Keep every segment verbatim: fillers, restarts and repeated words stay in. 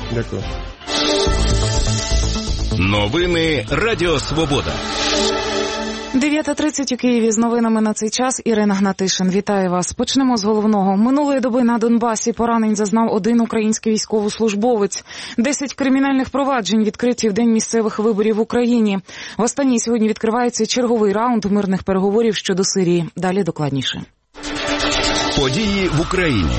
Дякую. Новини Радіо Свобода. дев'ята тридцять у Києві. З новинами на цей час Ірина Гнатишин. Вітаю вас. Почнемо з головного. Минулої доби на Донбасі поранень зазнав один український військовослужбовець. Десять кримінальних проваджень відкриті в день місцевих виборів в Україні. В останній сьогодні відкривається черговий раунд мирних переговорів щодо Сирії. Далі докладніше. Події в Україні.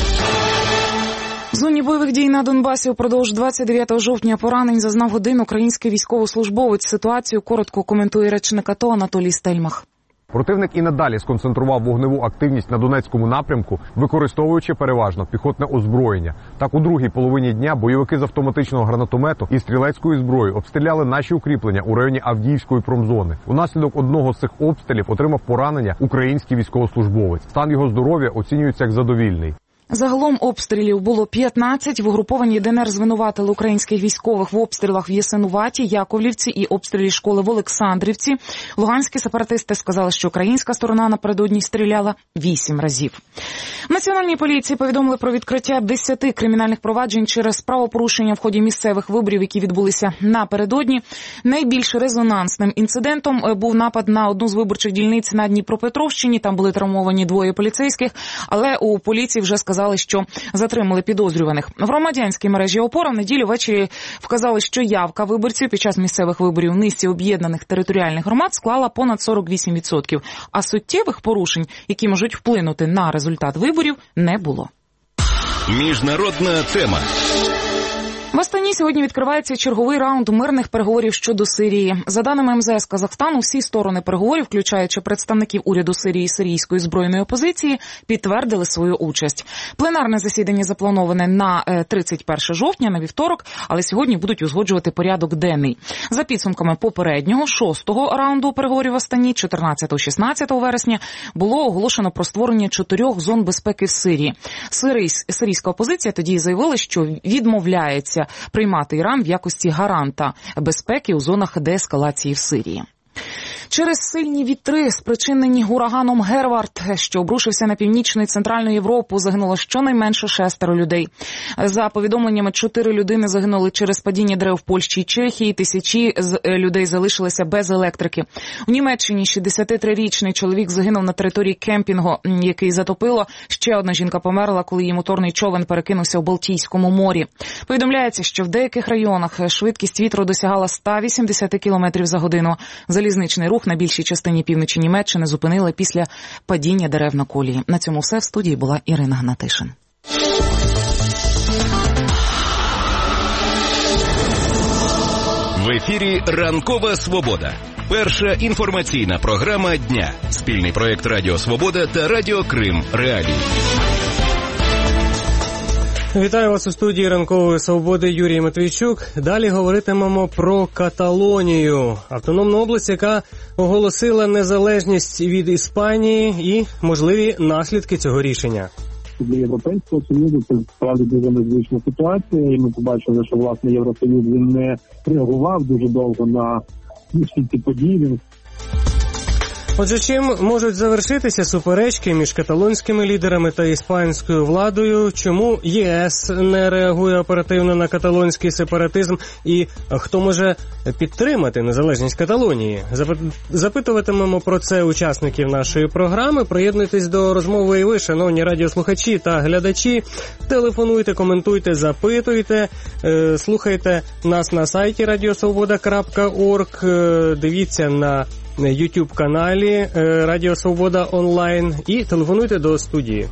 В зоні бойових дій на Донбасі упродовж двадцять дев'ятого жовтня поранень зазнав один український військовослужбовець. Ситуацію коротко коментує речник АТО Анатолій Стельмах. Противник і надалі сконцентрував вогневу активність на Донецькому напрямку, використовуючи переважно піхотне озброєння. Так, у другій половині дня бойовики з автоматичного гранатомету і стрілецької зброї обстріляли наші укріплення у районі Авдіївської промзони. Унаслідок одного з цих обстрілів отримав поранення український військовослужбовець. Стан його здоров'я оцінюється як задовільний. Загалом обстрілів було п'ятнадцять. В угрупованні ДНР звинуватили українських військових в обстрілах в Ясинуваті, Яковлівці і обстрілі школи в Олександрівці. Луганські сепаратисти сказали, що українська сторона напередодні стріляла вісім разів. В Національній поліції повідомили про відкриття десяти кримінальних проваджень через правопорушення в ході місцевих виборів, які відбулися напередодні. Найбільш резонансним інцидентом був напад на одну з виборчих дільниць на Дніпропетровщині. Там були травмовані двоє поліцейських, але у поліції вже сказали, що затримали підозрюваних. В громадянській мережі «Опора» в неділю ввечері вказали, що явка виборців під час місцевих виборів в низці об'єднаних територіальних громад склала понад сорок вісім відсотків, а суттєвих порушень, які можуть вплинути на результат виборів, не було. Міжнародна тема. В Астані сьогодні відкривається черговий раунд мирних переговорів щодо Сирії. За даними ем зе ес Казахстану, всі сторони переговорів, включаючи представників уряду Сирії і сирійської збройної опозиції, підтвердили свою участь. Пленарне засідання заплановане на тридцять перше жовтня, на вівторок, але сьогодні будуть узгоджувати порядок денний. За підсумками попереднього, шостого раунду переговорів в Астані, чотирнадцятого-шістнадцятого вересня, було оголошено про створення чотирьох зон безпеки в Сирії. Сирійська опозиція тоді заявила, що відмовляється приймати Іран в якості гаранта безпеки у зонах деескалації в Сирії. Через сильні вітри, спричинені ураганом Гервард, що обрушився на північну і центральну Європу, загинуло щонайменше шестеро людей. За повідомленнями, чотири людини загинули через падіння дерев в Польщі і Чехії, тисячі людей залишилися без електрики. У Німеччині шістдесятитрирічний чоловік загинув на території кемпінгу, який затопило. Ще одна жінка померла, коли її моторний човен перекинувся в Балтійському морі. Повідомляється, що в деяких районах швидкість вітру досягала сто вісімдесят кілометрів за годину. Залізничний рух на більшій частині півночі Німеччини зупинили після падіння дерев на колії. На цьому все. В студії була Ірина Гнатишин. В ефірі «Ранкова Свобода». Перша інформаційна програма дня. Спільний проєкт Радіо Свобода та Радіо Крим Реалії. Вітаю вас у студії «Ранкової Свободи», Юрій Матвійчук. Далі говоритимемо про Каталонію, автономну область, яка оголосила незалежність від Іспанії і можливі наслідки цього рішення. Для Європейського Союзу це справді дуже незвична ситуація, і ми побачили, що, власне, Євросоюз він не реагував дуже довго на всі ці події. Отже, чим можуть завершитися суперечки між каталонськими лідерами та іспанською владою? Чому ЄС не реагує оперативно на каталонський сепаратизм? І хто може підтримати незалежність Каталонії? Запитуватимемо про це учасників нашої програми. Приєднуйтесь до розмови і ви, шановні радіослухачі та глядачі. Телефонуйте, коментуйте, запитуйте. Слухайте нас на сайті радіосвобода крапка орг. Дивіться на YouTube-каналі Радіо Свобода онлайн і телефонуйте до студії.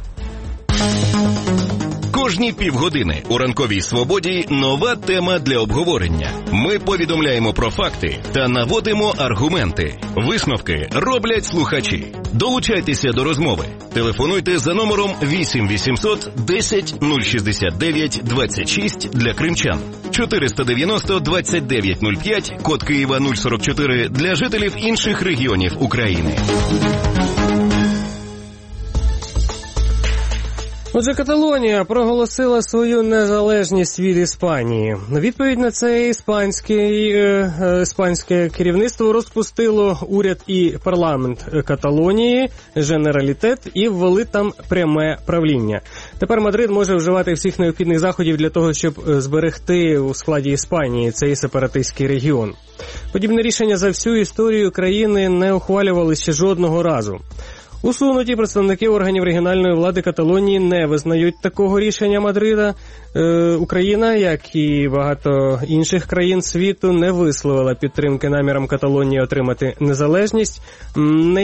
Кожні півгодини у «Ранковій Свободі» нова тема для обговорення. Ми повідомляємо про факти та наводимо аргументи. Висновки роблять слухачі. Долучайтеся до розмови. Телефонуйте за номером вісім вісімсот десять нуль шістдесят дев'ять двадцять шість для кримчан. чотириста дев'яносто двадцять дев'ять нуль п'ять, код Києва нуль сорок чотири для жителів інших регіонів України. Отже, Каталонія проголосила свою незалежність від Іспанії. Відповідь на це іспанське, е, іспанське керівництво розпустило уряд і парламент Каталонії, Женералітет, і ввели там пряме правління. Тепер Мадрид може вживати всіх необхідних заходів для того, щоб зберегти у складі Іспанії цей сепаратистський регіон. Подібне рішення за всю історію країни не ухвалювали ще жодного разу. Усунуті представники органів регіональної влади Каталонії не визнають такого рішення Мадрида. Е, Україна, як і багато інших країн світу, не висловила підтримки намірам Каталонії отримати незалежність. Не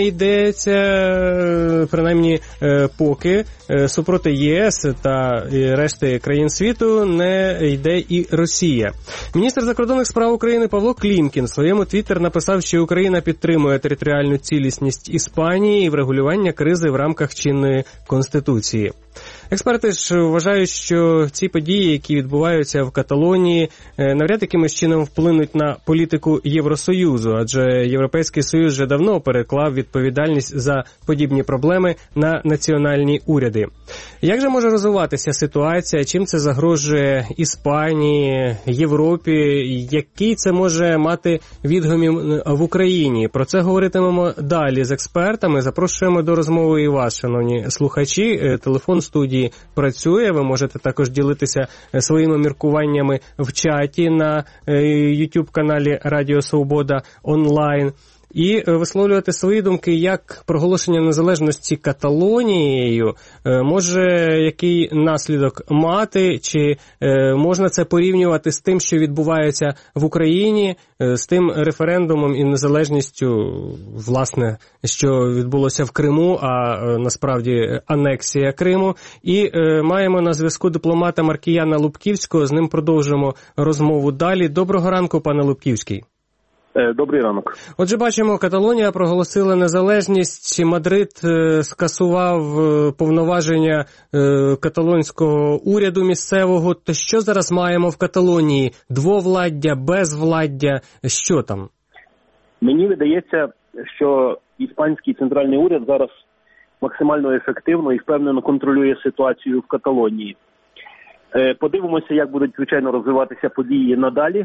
йдеться, принаймні, е, поки е, супроти ЄС та решти країн світу не йде і Росія. Міністр закордонних справ України Павло Клімкін в своєму твіттер написав, що Україна підтримує територіальну цілісність Іспанії і врегулювання кризи в рамках чинної Конституції. Експерти ж вважають, що ці події, які відбуваються в Каталонії, навряд якимось чином вплинуть на політику Євросоюзу, адже Європейський Союз вже давно переклав відповідальність за подібні проблеми на національні уряди. Як же може розвиватися ситуація, чим це загрожує Іспанії, Європі, який це може мати відгомін в Україні? Про це говоритимемо далі з експертами. Запрошуємо до розмови і вас, шановні слухачі. Телефон студії працює, ви можете також ділитися своїми міркуваннями в чаті на YouTube-каналі Радіо Свобода онлайн і висловлювати свої думки, як проголошення незалежності Каталонією може який наслідок мати, чи можна це порівнювати з тим, що відбувається в Україні, з тим референдумом і незалежністю, власне, що відбулося в Криму, а насправді анексія Криму. І маємо на зв'язку дипломата Маркіяна Лубківського, з ним продовжимо розмову далі. Доброго ранку, пане Лубківський. Добрий ранок. Отже, бачимо, Каталонія проголосила незалежність, Мадрид скасував повноваження каталонського уряду місцевого. То що зараз маємо в Каталонії? Двовладдя, безвладдя? Що там? Мені видається, що іспанський центральний уряд зараз максимально ефективно і впевнено контролює ситуацію в Каталонії. Подивимося, як будуть, звичайно, розвиватися події надалі.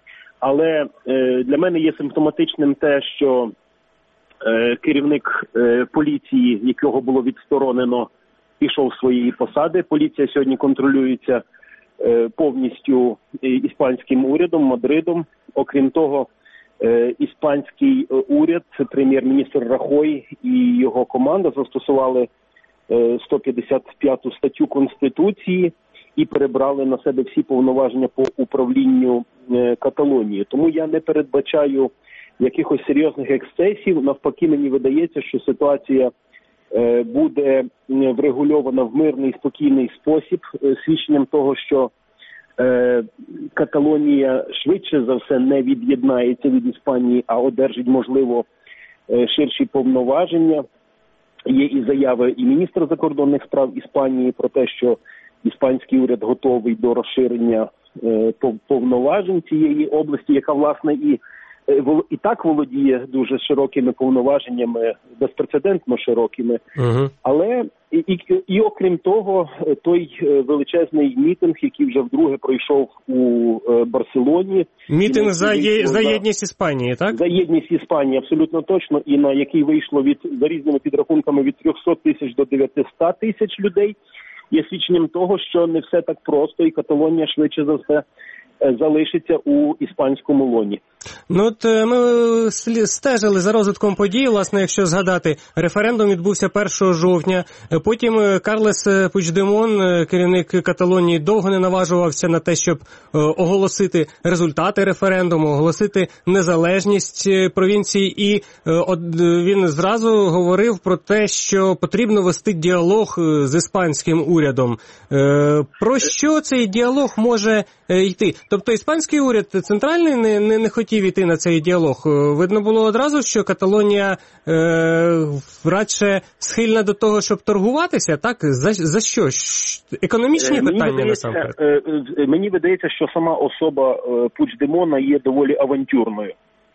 Але е, для мене є симптоматичним те, що е, керівник е, поліції, якого було відсторонено, пішов з своєї посади. Поліція сьогодні контролюється е, повністю іспанським урядом, Мадридом. Окрім того, е, іспанський уряд, прем'єр-міністр Рахой і його команда застосували е, сто п'ятдесят п'яту статтю Конституції і перебрали на себе всі повноваження по управлінню е, Каталонії. Тому я не передбачаю якихось серйозних ексцесів. Навпаки, мені видається, що ситуація е, буде врегульована в мирний, спокійний спосіб, е, свідченням того, що е, Каталонія швидше за все не від'єднається від Іспанії, а одержить, можливо, е, ширші повноваження. Є і заяви і міністра закордонних справ Іспанії про те, що іспанський уряд готовий до розширення е, повноважень цієї області, яка, власне, і, е, і так володіє дуже широкими повноваженнями, безпрецедентно широкими. Uh-huh. Але, і, і, і окрім того, той величезний мітинг, який вже вдруге пройшов у е, Барселоні. Мітинг за, є, за єдність Іспанії, так? За єдність Іспанії, абсолютно точно, і на який вийшло від, за різними підрахунками, від триста тисяч до дев'ятсот тисяч людей, є свідченням того, що не все так просто, і Каталонія швидше за все залишиться у іспанському лоні. Ну, от ми стежили за розвитком подій, власне, якщо згадати, референдум відбувся першого жовтня, потім Карлес Пучдемон, керівник Каталонії, довго не наважувався на те, щоб оголосити результати референдуму, оголосити незалежність провінції, і він зразу говорив про те, що потрібно вести діалог з іспанським урядом. Про що цей діалог може йти? Тобто іспанський уряд центральний не, не, не хотів йти на цей діалог. Видно було одразу, що Каталонія е, радше схильна до того, щоб торгуватися, так? За, за що? Економічні мені питання видається, насамперед? Е, мені видається, що сама особа е, Пучдемона є доволі авантюрною.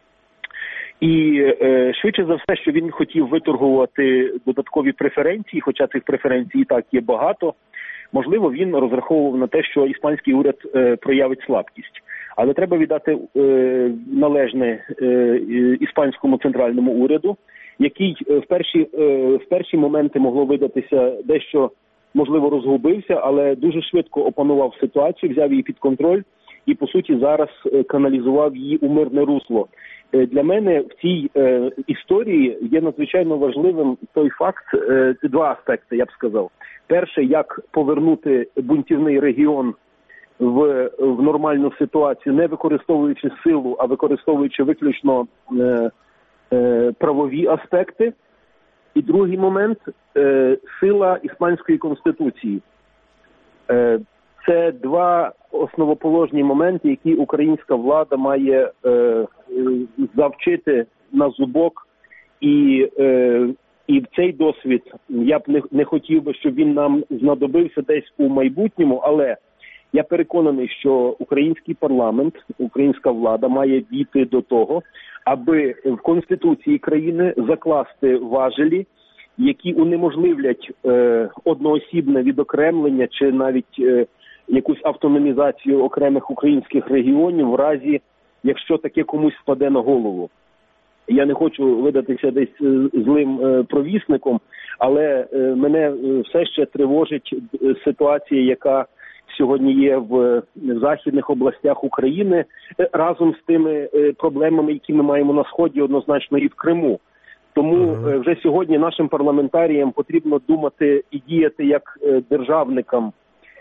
І е, швидше за все, що він хотів виторгувати додаткові преференції, хоча цих преференцій і так є багато. Можливо, він розраховував на те, що іспанський уряд е, проявить слабкість. Але треба віддати е, належне е, іспанському центральному уряду, який в перші, е, в перші моменти могло видатися дещо, можливо, розгубився, але дуже швидко опанував ситуацію, взяв її під контроль і, по суті, зараз каналізував її у мирне русло. Е, для мене в цій е, історії є надзвичайно важливим той факт, е, два аспекти, я б сказав. Перше, як повернути бунтівний регіон в, в нормальну ситуацію, не використовуючи силу, а використовуючи виключно е, е, правові аспекти. І другий момент е, – сила іспанської конституції. Е, це два основоположні моменти, які українська влада має е, завчити на зубок. І, е, і цей досвід, я б не, не хотів би, щоб він нам знадобився десь у майбутньому, але я переконаний, що український парламент, українська влада має дійти до того, аби в Конституції країни закласти важелі, які унеможливлять е, одноосібне відокремлення чи навіть е, якусь автономізацію окремих українських регіонів в разі, якщо таке комусь спаде на голову. Я не хочу видатися десь е, злим е, провісником, але е, мене все ще тривожить ситуація, яка сьогодні є в західних областях України, разом з тими проблемами, які ми маємо на Сході, однозначно і в Криму. Тому uh-huh. вже сьогодні нашим парламентаріям потрібно думати і діяти як державникам.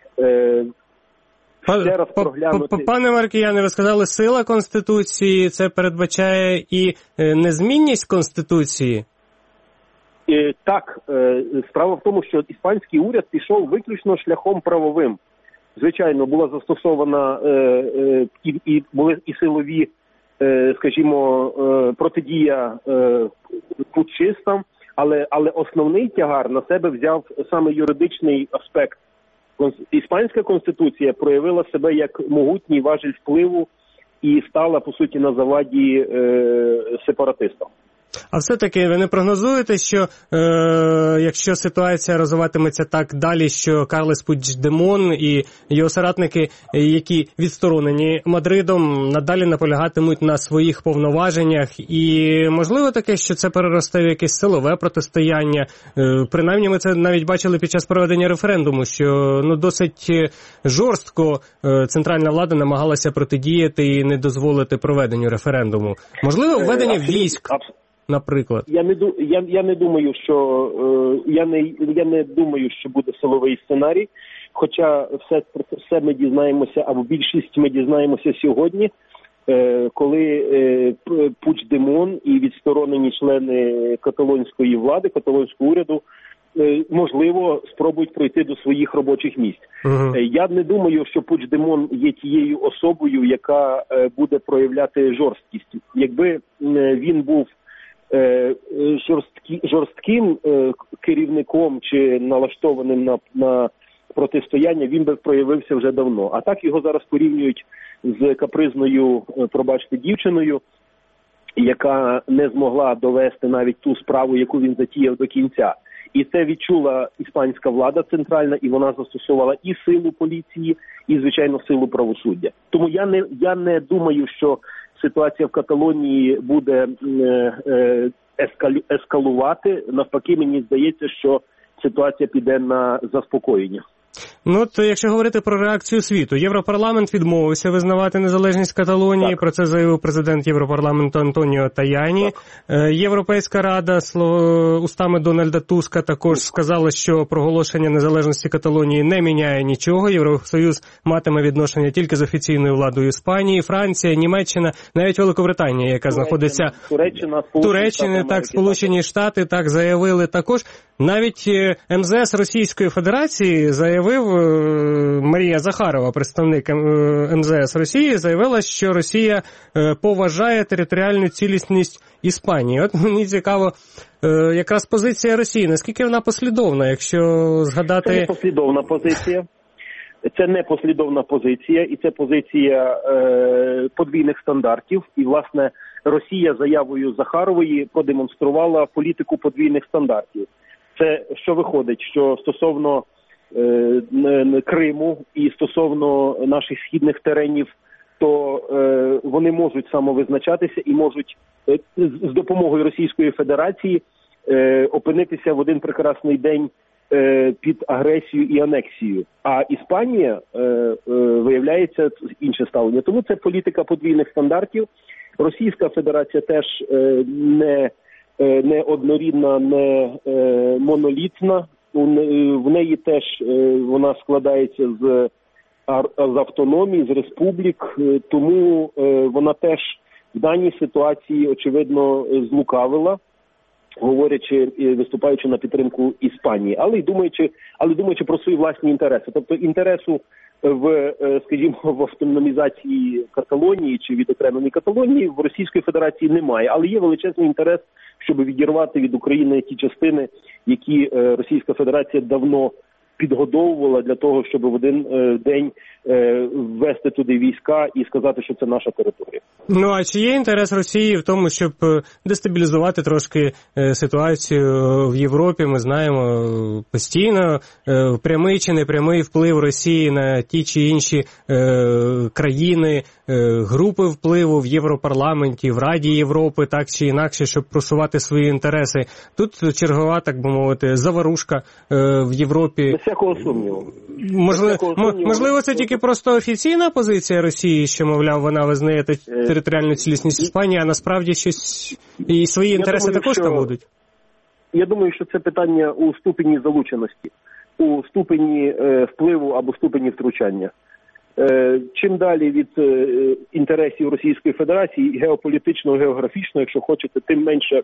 Ще раз проглянути. Пане Маркіяне, ви сказали, сила Конституції, це передбачає і незмінність Конституції? Так, справа в тому, що іспанський уряд пішов виключно шляхом правовим. Звичайно, була застосована е, е, і, і були і силові, е, скажімо, е, протидія е, путчистам, але, але основний тягар на себе взяв саме юридичний аспект. Іспанська конституція проявила себе як могутній важіль впливу і стала, по суті, на заваді е, сепаратистам. А все-таки ви не прогнозуєте, що е, якщо ситуація розвиватиметься так далі, що Карлес Пучдемон і його соратники, які відсторонені Мадридом, надалі наполягатимуть на своїх повноваженнях, і можливо таке, що це переросте в якесь силове протистояння? Е, принаймні ми це навіть бачили під час проведення референдуму, що ну досить жорстко е, центральна влада намагалася протидіяти і не дозволити проведенню референдуму. Можливо, введення військ? Наприклад, я не я, я не думаю, що е, я не я не думаю, що буде силовий сценарій. Хоча все все ми дізнаємося, або більшість ми дізнаємося сьогодні, е, коли е, Пучдемон і відсторонені члени каталонської влади, каталонського уряду, е, можливо, спробують пройти до своїх робочих місць. Uh-huh. Е, я не думаю, що Пучдемон є тією особою, яка е, буде проявляти жорсткість. Якби е, він був Жорсткі, жорстким е, керівником чи налаштованим на, на протистояння, він би проявився вже давно. А так його зараз порівнюють з капризною, пробачте, дівчиною, яка не змогла довести навіть ту справу, яку він затіяв до кінця. І це відчула іспанська влада центральна, і вона застосувала і силу поліції, і, звичайно, силу правосуддя. Тому я не, я не думаю, що ситуація в Каталонії буде е, ескалю, ескалувати. Навпаки, мені здається, що ситуація піде на заспокоєння. Ну, от, якщо говорити про реакцію світу, Європарламент відмовився визнавати незалежність Каталонії, так. Про це заявив президент Європарламенту Антоніо Таяні. Так. Європейська рада устами Дональда Туска також сказала, що проголошення незалежності Каталонії не міняє нічого. Євросоюз матиме відношення тільки з офіційною владою Іспанії, Франція, Німеччина, навіть Великобританія, яка Туреччина, знаходиться... Туреччина, Туреччина, так, Сполучені Штати, так, заявили також. Навіть ем зе ес Російської Федерації заявив, Марія Захарова, представник ем зе ес Росії, заявила, що Росія поважає територіальну цілісність Іспанії. От мені цікаво, якраз позиція Росії, наскільки вона послідовна, якщо згадати... Це не послідовна позиція. Це не послідовна позиція, і це позиція е, подвійних стандартів. І, власне, Росія заявою Захарової продемонструвала політику подвійних стандартів. Це що виходить, що стосовно е, Криму і стосовно наших східних теренів, то е, вони можуть самовизначатися і можуть е, з допомогою Російської Федерації е, опинитися в один прекрасний день е, під агресію і анексію. А Іспанія, е, е, виявляється, інше ставлення. Тому це політика подвійних стандартів. Російська Федерація теж е, не, е, не однорідна, не е, монолітна. У, в неї теж е, вона складається з з автономії, з республік, тому вона теж в даній ситуації, очевидно, злукавила, говорячи і виступаючи на підтримку Іспанії, але й думаючи, але думаючи про свої власні інтереси. Тобто інтересу в, скажімо, в автономізації Каталонії чи відокремленій Каталонії в Російської Федерації немає, але є величезний інтерес, щоб відірвати від України ті частини, які Російська Федерація давно підгодовувала для того, щоб в один е, день е, ввести туди війська і сказати, що це наша територія. Ну, а чи є інтерес Росії в тому, щоб дестабілізувати трошки е, ситуацію в Європі? Ми знаємо постійно е, прямий чи непрямий вплив Росії на ті чи інші е, країни, е, групи впливу в Європарламенті, в Раді Європи, так чи інакше, щоб просувати свої інтереси. Тут чергова, так би мовити, заварушка е, в Європі. Без всякого сумніву. Можливо, можливо, це тільки просто офіційна позиція Росії, що, мовляв, вона визнає територіальну цілісність Іспанії, а насправді щось і свої інтереси думаю, також що... там будуть? Я думаю, що це питання у ступені залученості, у ступені е, впливу або ступені втручання. Е, чим далі від е, інтересів Російської Федерації, геополітично, географічно, якщо хочете, тим менше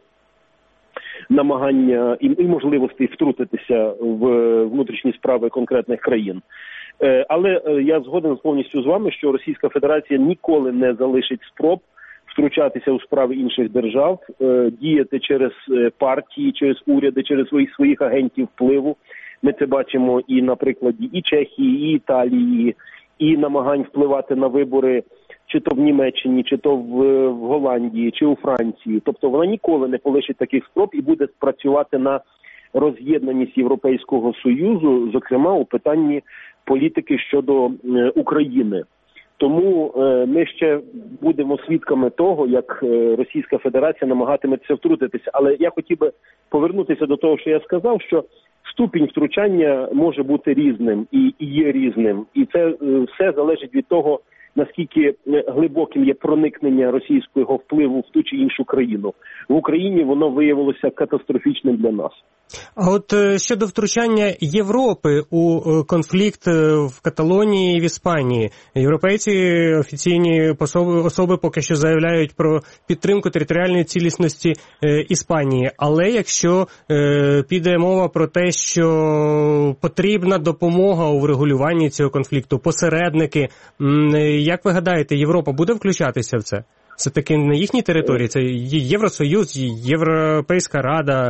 намагання і, і можливостей втрутитися в внутрішні справи конкретних країн. Е, але е, я згоден повністю з вами, що Російська Федерація ніколи не залишить спроб втручатися у справи інших держав, е, діяти через партії, через уряди, через своїх своїх агентів впливу. Ми це бачимо і на прикладі і Чехії, і Італії, і намагань впливати на вибори чи то в Німеччині, чи то в, в Голландії, чи у Франції. Тобто вона ніколи не полишить таких спроб і буде працювати на роз'єднаність Європейського Союзу, зокрема у питанні політики щодо е, України. Тому е, ми ще будемо свідками того, як е, Російська Федерація намагатиметься втрутитися. Але я хотів би повернутися до того, що я сказав, що ступінь втручання може бути різним і, і є різним. І це е, все залежить від того, наскільки глибоким є проникнення російського впливу в ту чи іншу країну. В Україні воно виявилося катастрофічним для нас. А от щодо втручання Європи у конфлікт в Каталонії і в Іспанії, європейці офіційні особи поки що заявляють про підтримку територіальної цілісності Іспанії. Але якщо піде мова про те, що потрібна допомога у врегулюванні цього конфлікту, посередники, як ви гадаєте, Європа буде включатися в це? Це таки не їхні території, це Євросоюз, Європейська Рада.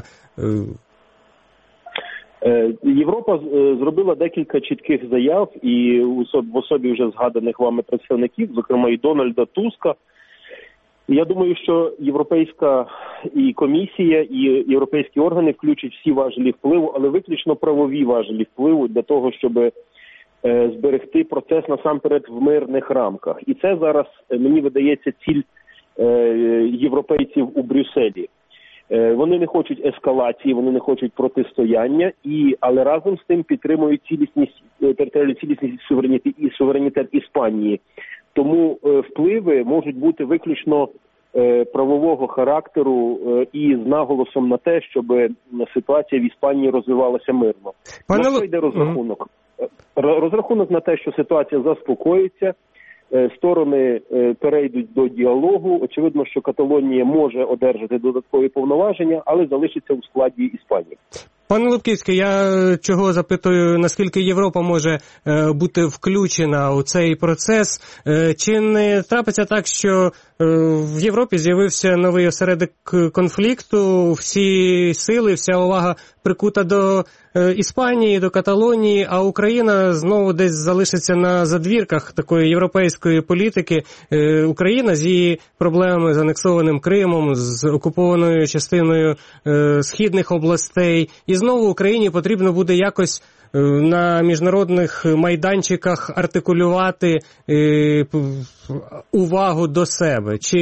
Європа зробила декілька чітких заяв і в особі вже згаданих вами представників, зокрема і Дональда Туска. Я думаю, що Європейська і комісія, і європейські органи включать всі важелі впливу, але виключно правові важелі впливу для того, щоб зберегти процес насамперед в мирних рамках. І це зараз, мені видається, ціль європейців у Брюсселі. Вони не хочуть ескалації, вони не хочуть протистояння, і, але разом з тим підтримують цілісність, територіальну цілісність суверенітет, і суверенітет Іспанії. Тому впливи можуть бути виключно правового характеру і з наголосом на те, щоб ситуація в Іспанії розвивалася мирно. Пане... На що йде розрахунок? Mm-hmm. Розрахунок на те, що ситуація заспокоїться, сторони перейдуть до діалогу. Очевидно, що Каталонія може одержати додаткові повноваження, але залишиться у складі Іспанії. Пане Лубківський, я чого запитую, наскільки Європа може е, бути включена у цей процес? Е, чи не трапиться так, що е, в Європі з'явився новий осередок конфлікту, всі сили, вся увага прикута до е, Іспанії, до Каталонії, а Україна знову десь залишиться на задвірках такої європейської політики? Е, Україна з її проблемами з анексованим Кримом, з окупованою частиною е, східних областей, і і знову Україні потрібно буде якось на міжнародних майданчиках артикулювати е, увагу до себе. Чи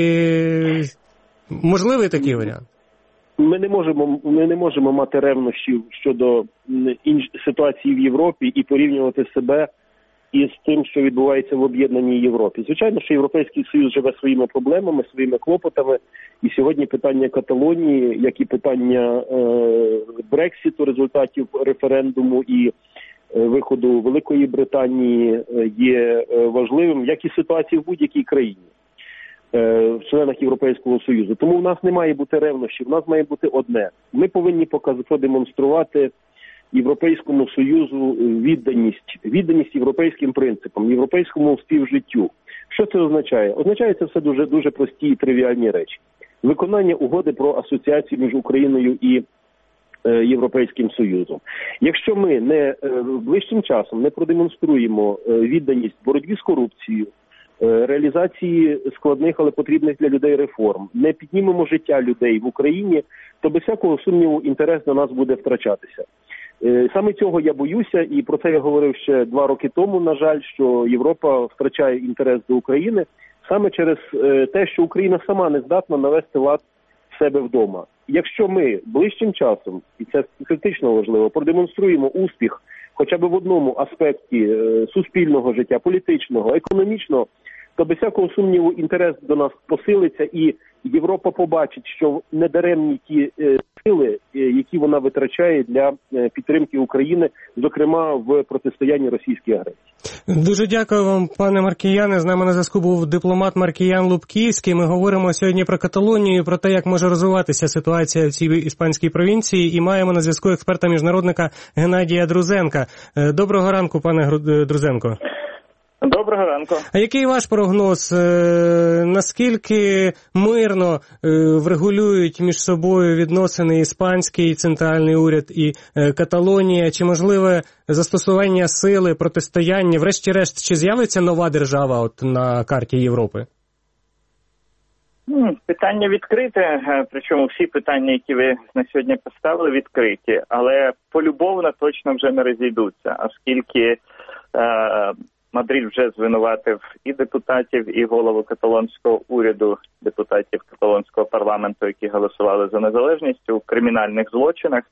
можливий такий варіант? Ми не можемо, ми не можемо мати ревнощів щодо інш... ситуації в Європі і порівнювати себе із тим, що відбувається в об'єднаній Європі. Звичайно, що Європейський Союз живе своїми проблемами, своїми клопотами, і сьогодні питання Каталонії, як і питання е... Брекситу, результатів референдуму і е... виходу Великої Британії є важливим, як і ситуація в будь-якій країні в членах Європейського Союзу. Тому в нас не має бути ревнощів, в нас має бути одне. Ми повинні продемонструвати Європейському Союзу відданість, відданість європейським принципам, європейському співжиттю. Що це означає? Означає це все дуже, дуже прості і тривіальні речі. Виконання угоди про асоціацію між Україною і е, Європейським Союзом. Якщо ми не е, ближчим часом не продемонструємо е, відданість боротьбі з корупцією, реалізації складних, але потрібних для людей реформ, не піднімемо життя людей в Україні, то без всякого сумніву інтерес до нас буде втрачатися. Саме цього я боюся, і про це я говорив ще два роки тому, на жаль, що Європа втрачає інтерес до України саме через те, що Україна сама не здатна навести лад в себе вдома. Якщо ми ближчим часом, і це критично важливо, продемонструємо успіх хоча б в одному аспекті е, суспільного життя, політичного, економічного, то без всякого сумніву інтерес до нас посилиться, і Європа побачить, що недаремні ті е, сили, е, які вона витрачає для е, підтримки України, зокрема в протистоянні російській агресії. Дуже дякую вам, пане Маркіяне. З нами на зв'язку був дипломат Маркіян Лубківський. Ми говоримо сьогодні про Каталонію, про те, як може розвиватися ситуація в цій іспанській провінції, і маємо на зв'язку експерта-міжнародника Геннадія Друзенка. Доброго ранку, пане Друзенко. Доброго ранку. А який ваш прогноз? Наскільки мирно врегулюють між собою відносини іспанський центральний уряд і Каталонія? Чи можливе застосування сили, протистояння? Врешті-решт, чи з'явиться нова держава от на карті Європи? Питання відкрите, причому всі питання, які ви на сьогодні поставили, відкриті. Але полюбовно точно вже не розійдуться, оскільки е- Мадрид вже звинуватив і депутатів, і голову каталонського уряду, депутатів каталонського парламенту, які голосували за незалежність у кримінальних злочинах.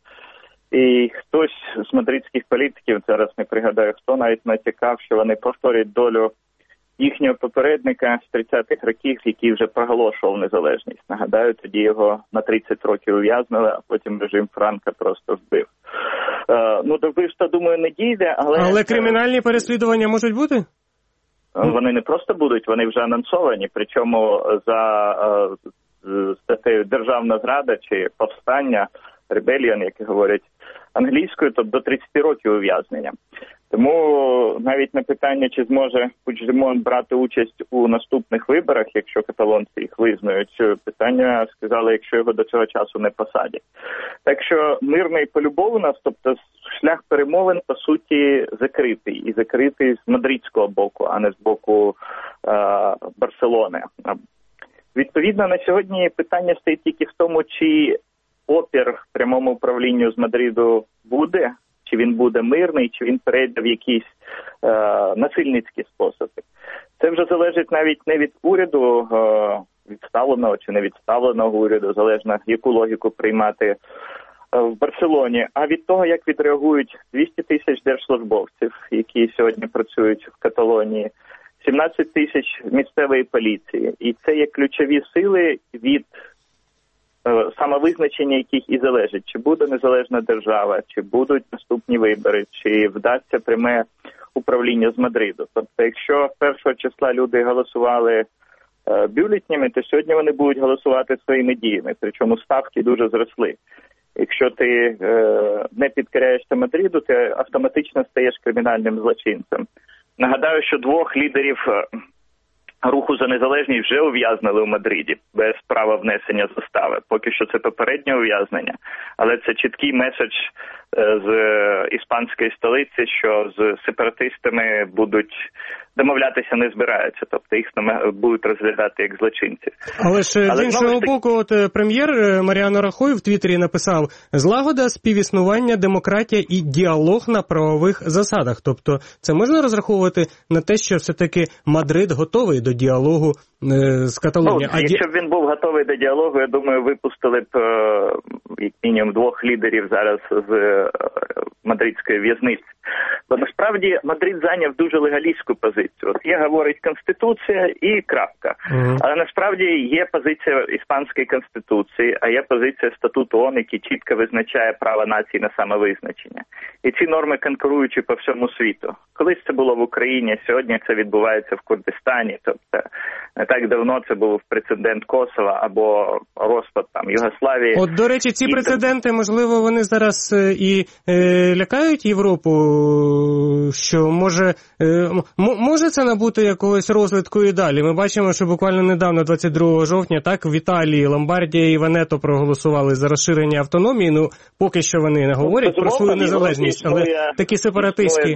І хтось з мадридських політиків, зараз не пригадаю хто, навіть натякав, що вони повторять долю їхнього попередника з тридцятих років, який вже проголошував незалежність. Нагадаю, тоді його на тридцять років ув'язнили, а потім режим Франка просто вбив. Е, ну, до вбивства, думаю, не дійде, але... Але кримінальні переслідування можуть бути? Вони не просто будуть, вони вже анонсовані, причому за е, статтею державна зрада чи повстання, rebellion, як говорять англійською, тобто до тридцять років ув'язнення. Тому навіть на питання, чи зможе Пучдемон брати участь у наступних виборах, якщо каталонці їх визнають, питання сказали, якщо його до цього часу не посадять. Так що мирний полюбов у нас, тобто шлях перемовин, по суті, закритий. І закритий з мадридського боку, а не з боку е- Барселони. Відповідно, на сьогодні питання стоїть тільки в тому, чи опір прямому управлінню з Мадриду буде, чи він буде мирний, чи він перейде в якісь е, насильницькі способи. Це вже залежить навіть не від уряду, е, відставленого чи не відставленого уряду, залежно яку логіку приймати е, в Барселоні, а від того, як відреагують двісті тисяч держслужбовців, які сьогодні працюють в Каталонії, сімнадцять тисяч місцевої поліції. І це є ключові сили від самовизначення яких і залежить, чи буде незалежна держава, чи будуть наступні вибори, чи вдасться пряме управління з Мадриду. Тобто, якщо першого числа люди голосували е, бюлетнями, то сьогодні вони будуть голосувати своїми діями, причому ставки дуже зросли. Якщо ти е, не підкоряєшся Мадриду, ти автоматично стаєш кримінальним злочинцем. Нагадаю, що двох лідерів Руху за незалежність вже ув'язнили у Мадриді без права внесення застави. Поки що це попереднє ув'язнення, але це чіткий меседж з іспанської столиці, що з сепаратистами будуть домовлятися не збираються, тобто їх будуть розглядати як злочинців. Але ж Але з іншого таки... боку, от прем'єр Маріано Рахой в Твіттері написав: злагода, співіснування, демократія і діалог на правових засадах. Тобто це можна розраховувати на те, що все-таки Мадрид готовий до діалогу з Каталонією? Ну, якщо б він був готовий до діалогу, я думаю, випустили б як мінімум двох лідерів зараз з мадридської в'язниці. Бо насправді Мадрид зайняв дуже легалістську позицію. От є, говорить, Конституція і крапка. Uh-huh. Але насправді є позиція іспанської Конституції, а є позиція Статуту ООН, який чітко визначає право нації на самовизначення. І ці норми конкуруючі по всьому світу. Колись це було в Україні, сьогодні це відбувається в Курдистані. Тобто не так давно це був прецедент Косова або розпад там Югославії. От, до речі, ці і прецеденти, це... можливо, вони зараз і е, лякають Європу, що може, е, м- може це набути якогось розвитку і далі. Ми бачимо, що буквально недавно, двадцять другого жовтня, так, в Італії Ломбардія і Венето проголосували за розширення автономії. Ну, поки що вони не говорять ну, про свою незалежність, але такі сепаратистські...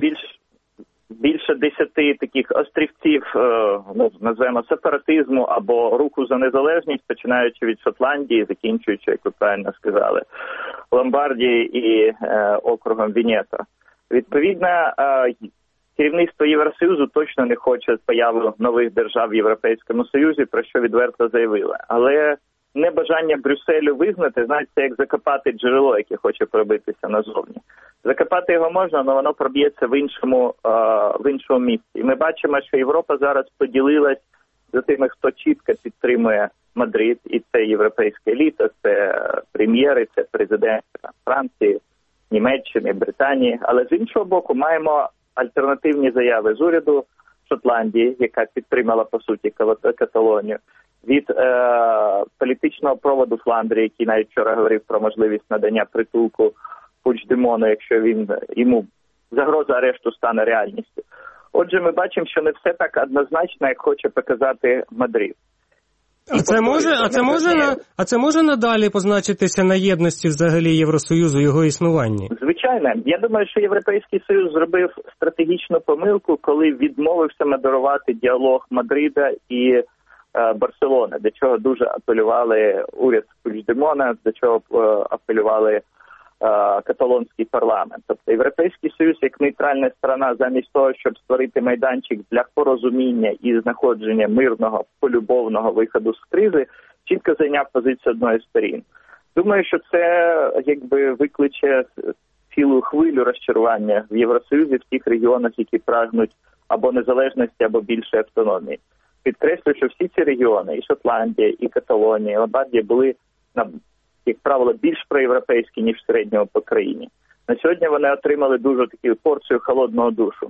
Більше десяти таких острівців, ну, називаємо, сепаратизму або руху за незалежність, починаючи від Шотландії, закінчуючи, як ви правильно сказали, Ломбардії і е, округом Венето. Відповідно, е, керівництво Євросоюзу точно не хоче появи нових держав в Європейському Союзі, про що відверто заявили. Але небажання Брюсселю визнати, знаєте, це як закопати джерело, яке хоче пробитися назовні. Закопати його можна, але воно проб'ється в іншому, в іншому місці. І ми бачимо, що Європа зараз поділилась за тими, хто чітко підтримує Мадрид, і це європейська еліта, це прем'єри, це президенти Франції, Німеччини, Британії. Але з іншого боку маємо альтернативні заяви з уряду Шотландії, яка підтримала, по суті, Каталонію, від е, політичного проводу Фландрії, який навіть вчора говорив про можливість надання притулку Пучдемону, якщо він йому загроза арешту стане реальністю. Отже, ми бачимо, що не все так однозначно, як хоче показати Мадрид. А це може, а це може на а це може надалі позначитися на єдності взагалі Євросоюзу, його існуванні? Звичайно, я думаю, що Європейський Союз зробив стратегічну помилку, коли відмовився модерувати діалог Мадрида і е, Барселони, до чого дуже апелювали уряд Пучдемона, до чого е, апелювали каталонський парламент. Тобто Європейський Союз як нейтральна сторона замість того, щоб створити майданчик для порозуміння і знаходження мирного, полюбовного виходу з кризи, чітко зайняв позицію одної з сторін. Думаю, що це якби викличе цілу хвилю розчарування в Євросоюзі в тих регіонах, які прагнуть або незалежності, або більше автономії. Підкреслюю, що всі ці регіони, і Шотландія, і Каталонія, і Ломбардія були на як правило, більш проєвропейські, ніж в середньому по країні. На сьогодні вони отримали дуже таку порцію холодного душу.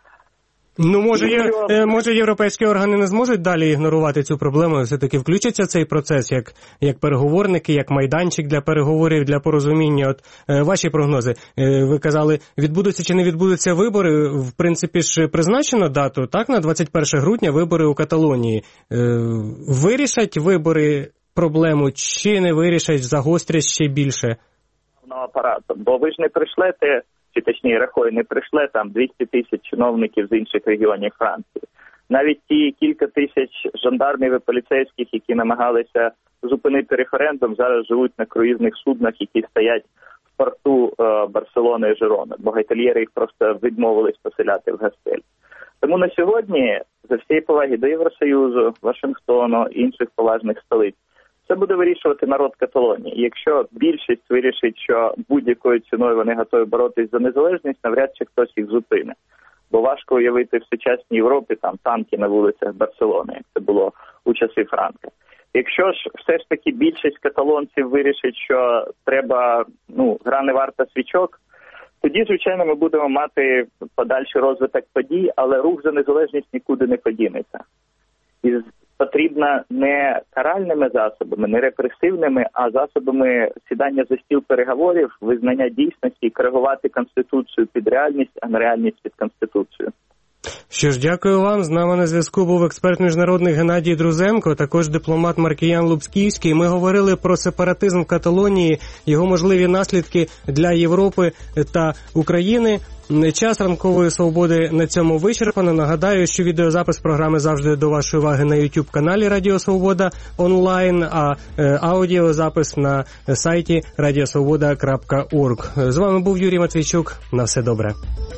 Ну, може, є, може, європейські органи не зможуть далі ігнорувати цю проблему, все-таки включаться в цей процес, як, як переговорники, як майданчик для переговорів, для порозуміння. От е, ваші прогнози, е, ви казали, відбудуться чи не відбудуться вибори, в принципі ж призначено дату, так, на двадцять перше грудня вибори у Каталонії. Е, вирішать вибори проблему, чи не вирішать, загострять ще більше? Апарату. Бо ви ж не прийшлете, чи точніше Рахой, не прийшле там двісті тисяч чиновників з інших регіонів Франції. Навіть ті кілька тисяч жандармів і поліцейських, які намагалися зупинити референдум, зараз живуть на круїзних суднах, які стоять в порту е, Барселони і Жирона, бо готельєри їх просто відмовились поселяти в гостель. Тому на сьогодні, за всієї поваги до Євросоюзу, Вашингтону, інших поважних столиць, це буде вирішувати народ Каталонії. Якщо більшість вирішить, що будь-якою ціною вони готові боротись за незалежність, навряд чи хтось їх зупине. Бо важко уявити в сучасній Європі там танки на вулицях Барселони, як це було у часи Франка. Якщо ж все ж таки більшість каталонців вирішить, що треба, ну, гра не варта свічок, тоді, звичайно, ми будемо мати подальший розвиток подій, але рух за незалежність нікуди не подінеться. І потрібно не каральними засобами, не репресивними, а засобами сідання за стіл переговорів, визнання дійсності і коригувати Конституцію під реальність, а не реальність під Конституцію. Що ж, дякую вам. З нами на зв'язку був експерт міжнародний Геннадій Друзенко, також дипломат Маркіян Лубськівський. Ми говорили про сепаратизм в Каталонії, його можливі наслідки для Європи та України. Час ранкової свободи на цьому вичерпано. Нагадаю, що відеозапис програми завжди до вашої уваги на YouTube-каналі Радіо Свобода онлайн, а е, аудіозапис на сайті радіосвобода крапка орг. З вами був Юрій Матвійчук. На все добре.